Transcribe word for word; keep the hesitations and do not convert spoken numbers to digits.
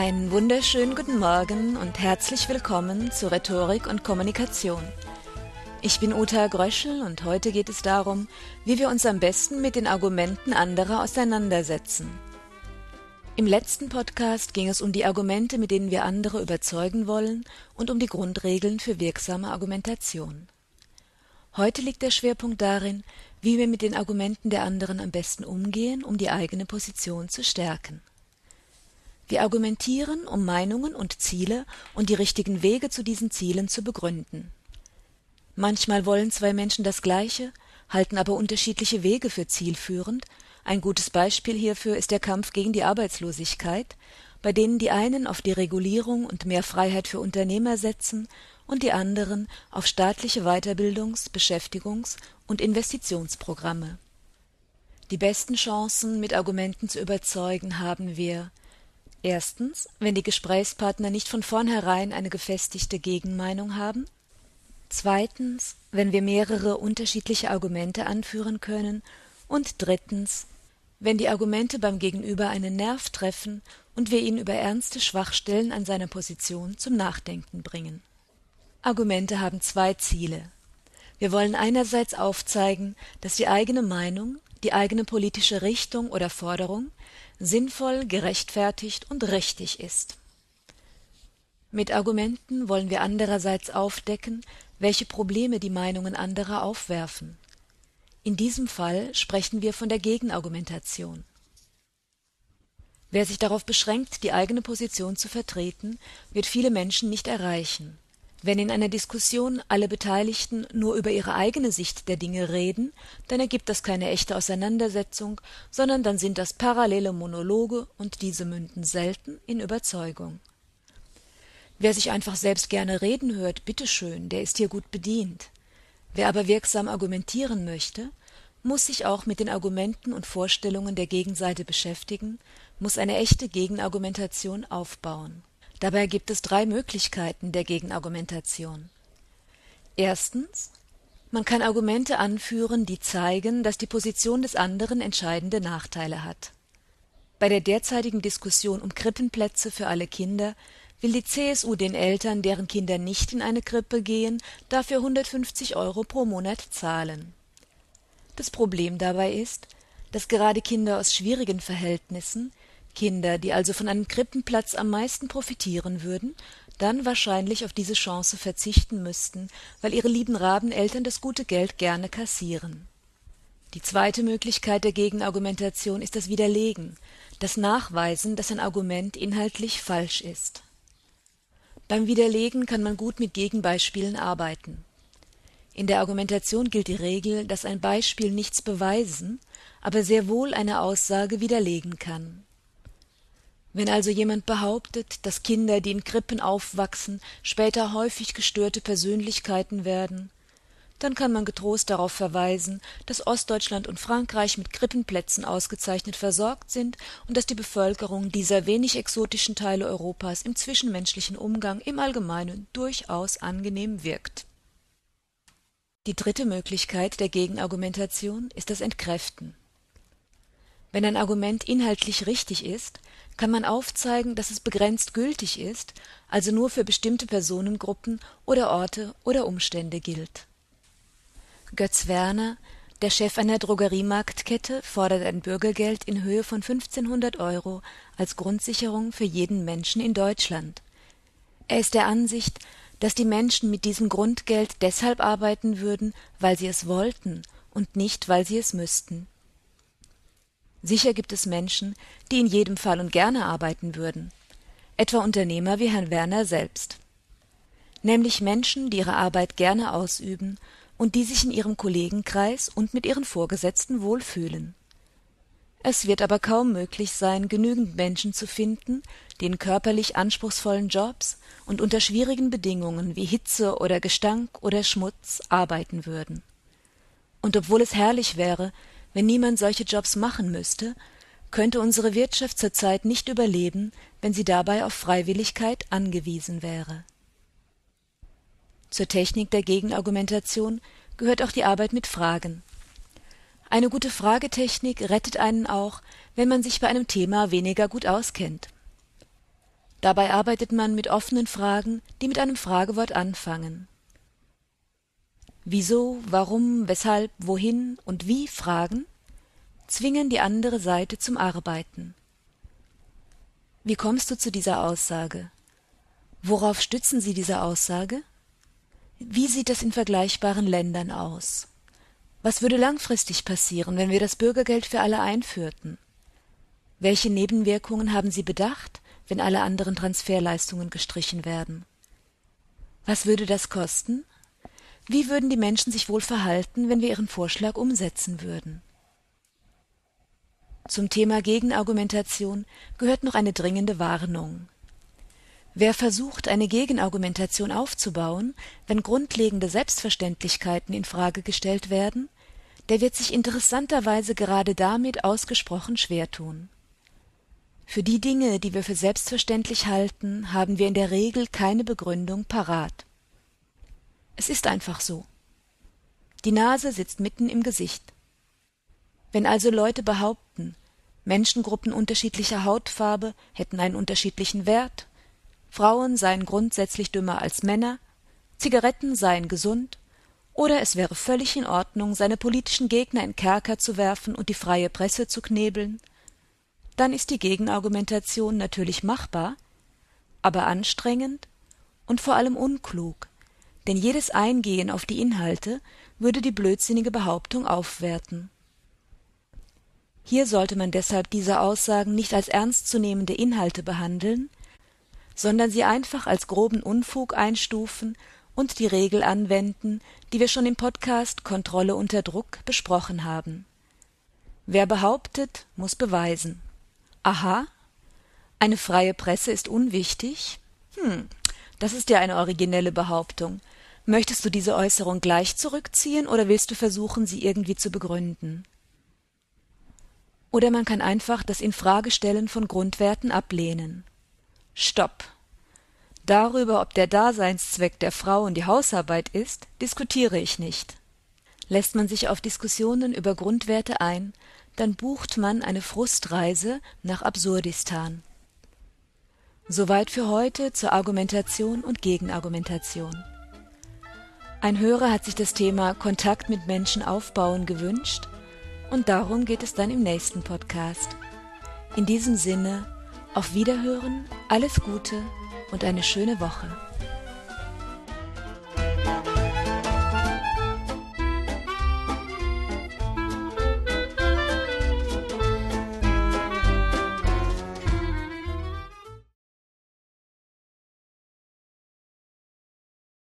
Einen wunderschönen guten Morgen und herzlich willkommen zu Rhetorik und Kommunikation. Ich bin Uta Gröschel und heute geht es darum, wie wir uns am besten mit den Argumenten anderer auseinandersetzen. Im letzten Podcast ging es um die Argumente, mit denen wir andere überzeugen wollen, und um die Grundregeln für wirksame Argumentation. Heute liegt der Schwerpunkt darin, wie wir mit den Argumenten der anderen am besten umgehen, um die eigene Position zu stärken. Wir argumentieren, um Meinungen und Ziele und die richtigen Wege zu diesen Zielen zu begründen. Manchmal wollen zwei Menschen das Gleiche, halten aber unterschiedliche Wege für zielführend. Ein gutes Beispiel hierfür ist der Kampf gegen die Arbeitslosigkeit, bei denen die einen auf die Regulierung und mehr Freiheit für Unternehmer setzen und die anderen auf staatliche Weiterbildungs-, Beschäftigungs- und Investitionsprogramme. Die besten Chancen, mit Argumenten zu überzeugen, haben wir erstens, wenn die Gesprächspartner nicht von vornherein eine gefestigte Gegenmeinung haben. Zweitens, wenn wir mehrere unterschiedliche Argumente anführen können. Und drittens, wenn die Argumente beim Gegenüber einen Nerv treffen und wir ihn über ernste Schwachstellen an seiner Position zum Nachdenken bringen. Argumente haben zwei Ziele. Wir wollen einerseits aufzeigen, dass die eigene Meinung, die eigene politische Richtung oder Forderung sinnvoll, gerechtfertigt und richtig ist. Mit Argumenten wollen wir andererseits aufdecken, welche Probleme die Meinungen anderer aufwerfen. In diesem Fall sprechen wir von der Gegenargumentation. Wer sich darauf beschränkt, die eigene Position zu vertreten, wird viele Menschen nicht erreichen. Wenn in einer Diskussion alle Beteiligten nur über ihre eigene Sicht der Dinge reden, dann ergibt das keine echte Auseinandersetzung, sondern dann sind das parallele Monologe und diese münden selten in Überzeugung. Wer sich einfach selbst gerne reden hört, bitteschön, der ist hier gut bedient. Wer aber wirksam argumentieren möchte, muss sich auch mit den Argumenten und Vorstellungen der Gegenseite beschäftigen, muss eine echte Gegenargumentation aufbauen. Dabei gibt es drei Möglichkeiten der Gegenargumentation. Erstens, man kann Argumente anführen, die zeigen, dass die Position des anderen entscheidende Nachteile hat. Bei der derzeitigen Diskussion um Krippenplätze für alle Kinder will die C S U den Eltern, deren Kinder nicht in eine Krippe gehen, dafür hundertfünfzig Euro pro Monat zahlen. Das Problem dabei ist, dass gerade Kinder aus schwierigen Verhältnissen, Kinder, die also von einem Krippenplatz am meisten profitieren würden, dann wahrscheinlich auf diese Chance verzichten müssten, weil ihre lieben Rabeneltern das gute Geld gerne kassieren. Die zweite Möglichkeit der Gegenargumentation ist das Widerlegen, das Nachweisen, dass ein Argument inhaltlich falsch ist. Beim Widerlegen kann man gut mit Gegenbeispielen arbeiten. In der Argumentation gilt die Regel, dass ein Beispiel nichts beweisen, aber sehr wohl eine Aussage widerlegen kann. Wenn also jemand behauptet, dass Kinder, die in Krippen aufwachsen, später häufig gestörte Persönlichkeiten werden, dann kann man getrost darauf verweisen, dass Ostdeutschland und Frankreich mit Krippenplätzen ausgezeichnet versorgt sind und dass die Bevölkerung dieser wenig exotischen Teile Europas im zwischenmenschlichen Umgang im Allgemeinen durchaus angenehm wirkt. Die dritte Möglichkeit der Gegenargumentation ist das Entkräften. Wenn ein Argument inhaltlich richtig ist, kann man aufzeigen, dass es begrenzt gültig ist, also nur für bestimmte Personengruppen oder Orte oder Umstände gilt. Götz Werner, der Chef einer Drogeriemarktkette, fordert ein Bürgergeld in Höhe von fünfzehnhundert Euro als Grundsicherung für jeden Menschen in Deutschland. Er ist der Ansicht, dass die Menschen mit diesem Grundgeld deshalb arbeiten würden, weil sie es wollten und nicht, weil sie es müssten. Sicher gibt es Menschen, die in jedem Fall und gerne arbeiten würden, etwa Unternehmer wie Herrn Werner selbst. Nämlich Menschen, die ihre Arbeit gerne ausüben und die sich in ihrem Kollegenkreis und mit ihren Vorgesetzten wohlfühlen. Es wird aber kaum möglich sein, genügend Menschen zu finden, die in körperlich anspruchsvollen Jobs und unter schwierigen Bedingungen wie Hitze oder Gestank oder Schmutz arbeiten würden. Und obwohl es herrlich wäre, wenn niemand solche Jobs machen müsste, könnte unsere Wirtschaft zurzeit nicht überleben, wenn sie dabei auf Freiwilligkeit angewiesen wäre. Zur Technik der Gegenargumentation gehört auch die Arbeit mit Fragen. Eine gute Fragetechnik rettet einen auch, wenn man sich bei einem Thema weniger gut auskennt. Dabei arbeitet man mit offenen Fragen, die mit einem Fragewort anfangen. Wieso, warum, weshalb, wohin und wie Fragen zwingen die andere Seite zum Arbeiten. Wie kommst du zu dieser Aussage? Worauf stützen Sie diese Aussage? Wie sieht das in vergleichbaren Ländern aus? Was würde langfristig passieren, wenn wir das Bürgergeld für alle einführten? Welche Nebenwirkungen haben Sie bedacht, wenn alle anderen Transferleistungen gestrichen werden? Was würde das kosten? Wie würden die Menschen sich wohl verhalten, wenn wir ihren Vorschlag umsetzen würden? Zum Thema Gegenargumentation gehört noch eine dringende Warnung. Wer versucht, eine Gegenargumentation aufzubauen, wenn grundlegende Selbstverständlichkeiten in Frage gestellt werden, der wird sich interessanterweise gerade damit ausgesprochen schwer tun. Für die Dinge, die wir für selbstverständlich halten, haben wir in der Regel keine Begründung parat. Es ist einfach so. Die Nase sitzt mitten im Gesicht. Wenn also Leute behaupten, Menschengruppen unterschiedlicher Hautfarbe hätten einen unterschiedlichen Wert, Frauen seien grundsätzlich dümmer als Männer, Zigaretten seien gesund, oder es wäre völlig in Ordnung, seine politischen Gegner in Kerker zu werfen und die freie Presse zu knebeln, dann ist die Gegenargumentation natürlich machbar, aber anstrengend und vor allem unklug, denn jedes Eingehen auf die Inhalte würde die blödsinnige Behauptung aufwerten. Hier sollte man deshalb diese Aussagen nicht als ernstzunehmende Inhalte behandeln, sondern sie einfach als groben Unfug einstufen und die Regel anwenden, die wir schon im Podcast Kontrolle unter Druck besprochen haben. Wer behauptet, muss beweisen. Aha, eine freie Presse ist unwichtig? Hm, das ist ja eine originelle Behauptung. Möchtest du diese Äußerung gleich zurückziehen oder willst du versuchen, sie irgendwie zu begründen? Oder man kann einfach das Infragestellen von Grundwerten ablehnen. Stopp! Darüber, ob der Daseinszweck der Frauen die Hausarbeit ist, diskutiere ich nicht. Lässt man sich auf Diskussionen über Grundwerte ein, dann bucht man eine Frustreise nach Absurdistan. Soweit für heute zur Argumentation und Gegenargumentation. Ein Hörer hat sich das Thema Kontakt mit Menschen aufbauen gewünscht und darum geht es dann im nächsten Podcast. In diesem Sinne, auf Wiederhören, alles Gute und eine schöne Woche.